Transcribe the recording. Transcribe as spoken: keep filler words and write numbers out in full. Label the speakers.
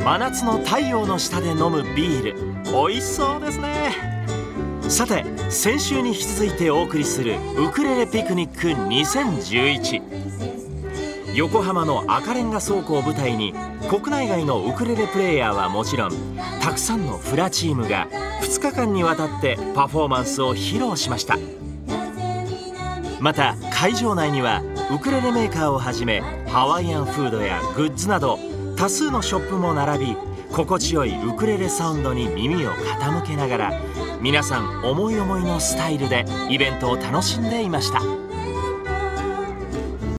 Speaker 1: 真夏の太陽の下で飲むビール、美味しそうですね。さて、先週に引き続いてお送りするウクレレピクニックにせんじゅういち。横浜の赤レンガ倉庫を舞台に、国内外のウクレレプレイヤーはもちろん、たくさんのフラチームがふつかかんにわたってパフォーマンスを披露しました。また会場内にはウクレレメーカーをはじめ、ハワイアンフードやグッズなど多数のショップも並び、心地よいウクレレサウンドに耳を傾けながら、皆さん思い思いのスタイルでイベントを楽しんでいました。